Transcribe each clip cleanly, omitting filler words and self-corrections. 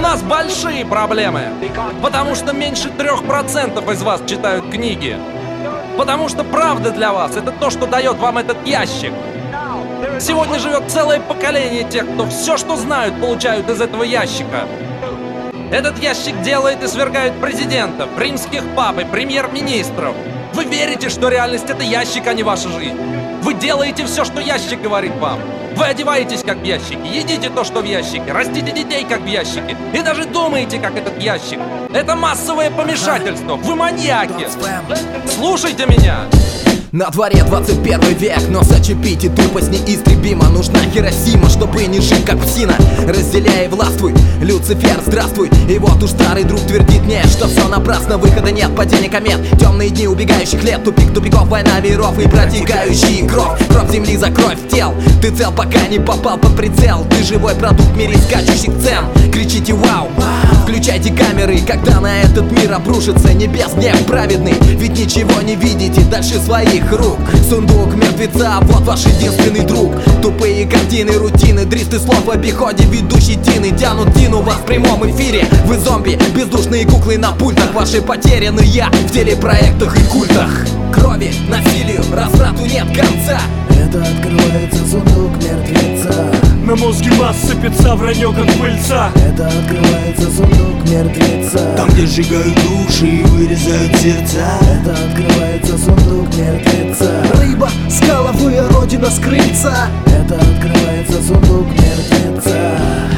нас большие проблемы. Потому что меньше 3% из вас читают книги. Потому что правда для вас — это то, что дает вам этот ящик. Сегодня живет целое поколение тех, кто все, что знают, получают из этого ящика. Этот ящик делает и свергает президентов, римских пап и премьер-министров. Вы верите, что реальность — это ящик, а не ваша жизнь. Вы делаете все, что ящик говорит вам. Вы одеваетесь как в ящике, едите то, что в ящике, растите детей как в ящике, и даже думаете, как этот ящик. Это массовое помешательство. Вы маньяки. Слушайте меня. На дворе 21 век, но зачепить и тупость неистребима. Нужна Хиросима, чтобы не жить как псина. Разделяй и властвуй, Люцифер, здравствуй. И вот уж старый друг твердит мне, что все напрасно, выхода нет, падение комет. Темные дни убегающих лет, тупик тупиков, война миров и протекающий кровь. Кровь земли за кровь тел. Ты цел, пока не попал под прицел. Ты живой продукт в мире скачущих цен. Кричите вау, включайте камеры, когда на этот мир обрушится небес гнев праведный. Ведь ничего не видите дальше своих рук. Сундук мертвеца, вот ваш единственный друг. Тупые картины, рутины, дристы слов в обиходе. Ведущие тины тянут тину вас в прямом эфире. Вы зомби, бездушные куклы на пультах. Ваши потеряны я в телепроектах и культах. Крови, насилию, разврату нет конца. Это открывается сундук мертвеца. На мозге масс сыпется вранье, как пыльца. Это открывается сундук мертвеца. Там, где сжигают души и вырезают сердца. Это открывается сундук мертвеца. Рыба с головы, родина с крыльца. Это открывается сундук мертвеца.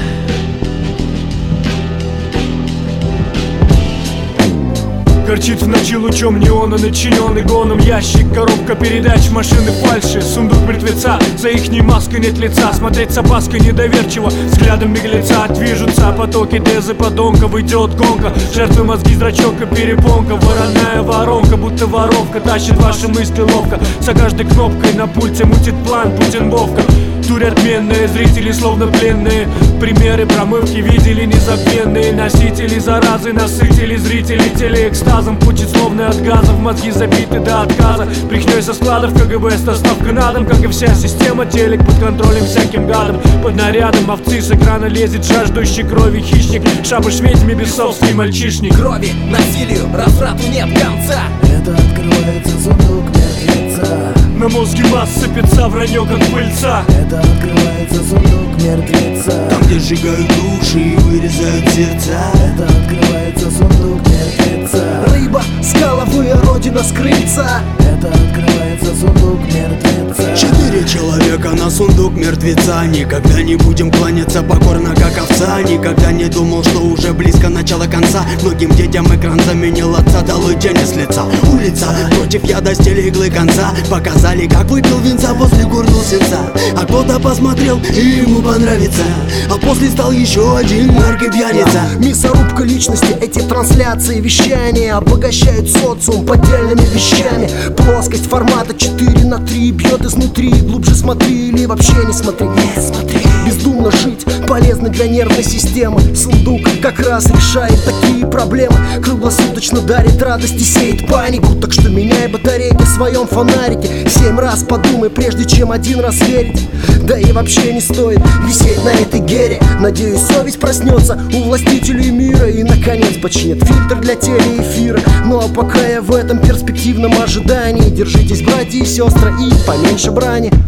Горчит в ночи лучом неона, начиненный гоном ящик. Коробка передач, машины фальши. Сундук мертвеца, за ихней маской нет лица. Смотреть с опаской недоверчиво, взглядом беглеца. Движутся потоки дезы подонков, идет гонка. Жертвы мозги, зрачок и перепонка. Вороная воронка, будто воровка, тащит ваши мысли ловко. За каждой кнопкой на пульте мутит план Путин Вовка. Турят отменные, зрители словно пленные. Примеры промывки видели незабвенные. Носители заразы, насытили зрителей телеэкстазом. Пучит словно от газов, мозги забиты до отказа. Брехнёй со складов КГБ с доставкой на дом. Как и вся система, телек под контролем всяким гадом. Под нарядом овцы с экрана лезет жаждущий крови хищник. Шабаш ведьми, бесовский мальчишник. Крови, насилию, разврату нет конца. Это открывается сундук мертвеца. На мозге масс сыпется вранье, как пыльца. Это открывается сундук мертвеца. Там, где сжигают души и вырезают сердца. Это открывается сундук мертвеца. Рыба с головы, родина с крыльца. Это открывается сундук мертвеца. 4 человека на сундук мертвеца. Никогда не будем кланяться покорно, как овца. Никогда не думал, что уже близко начало конца. Многим детям экран заменил отца. Долой тени с лица. Улица против яда стили иглы конца. Показали, как выпил винца, после гурнул сенца. А кто-то посмотрел и ему понравится. А после стал еще один наркопьяница. Мясорубка личности, эти трансляции, вещания обогащают социум поддельными вещами. Плоскость формата 4:3 бьет изнутри. Глубже смотри или вообще не смотри. Бездумно жить полезно для нервной системы. Сундук как раз решает такие проблемы. Круглосуточно дарит радость и сеет панику. Так что меняй батарейки в своем фонарике. 7 раз подумай, прежде чем 1 раз верить. Да и вообще не стоит висеть на этой гере. Надеюсь, совесть проснется у властителей мира и наконец починит фильтр для телеэфира. Ну а пока я в этом перспективном ожидании, держитесь, братья и сестры, и поменьше брани.